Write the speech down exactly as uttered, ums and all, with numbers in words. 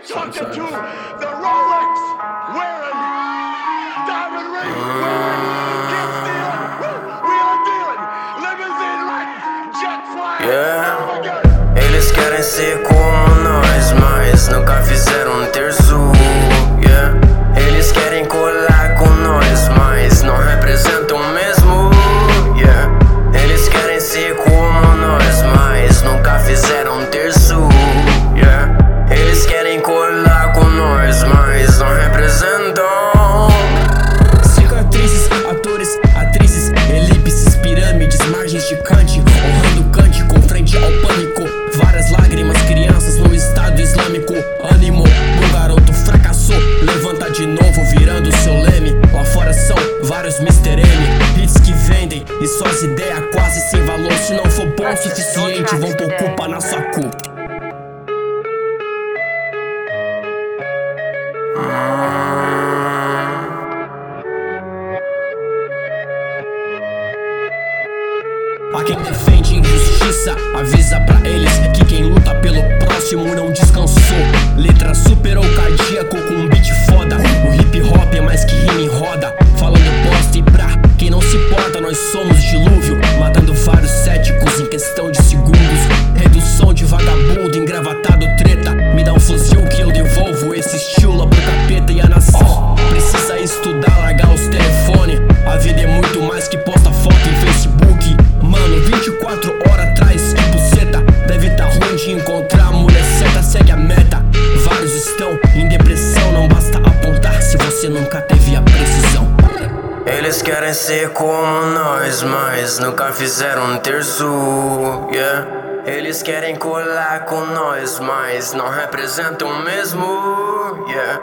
talking to the Rolex wearing, diamond ring wearing, gift stealing, wheeling dealing, limousine riding, jet flying. Yeah. Eles querem ser como nós, mas nunca fizeram um terço. Yeah. Eles querem colar com nós, mas não representam mesmo. Yeah. Eles querem ser como nós, mas nunca fizeram um terço. Yeah. Eles querem colar com nós, mas não representam. Cicatrizes, atores, atrizes, elipses, pirâmides, margens de Kant, honrando Kant com frente ao pânico. Várias lágrimas, crianças no Estado Islâmico. Ânimo, o garoto fracassou, levanta de novo virando seu leme. Lá fora são vários mister M, hits que vendem e suas ideias quase sem valor. Se não for bom o suficiente, vão pôr culpa na sua culpa. A quem defende injustiça, avisa pra eles que quem luta pelo próximo não descansou. Letra super ou cardíaco com um beat foda. O hip hop é mais que rima em roda. Falando bosta e pra quem não se importa, nós somos dilúvio, matando vários céticos em questão de segundos. Redução de vagabundo, engravatado treta. Me dá um fuzil que eu devolvo esse estilo lá pro capeta. E a nação precisa estudar, largar os telefones. A vida é muito mais que posta foto em Facebook. Mano, vinte e quatro horas atrás, tipo seta. Deve tá ruim de encontrar a mulher certa, segue a meta. Vários estão em depressão, não basta apontar se você nunca teve a precisão. Eles querem ser como nós, mas nunca fizeram um terço. Yeah. Eles querem colar com nós, mas não representam mesmo. Yeah.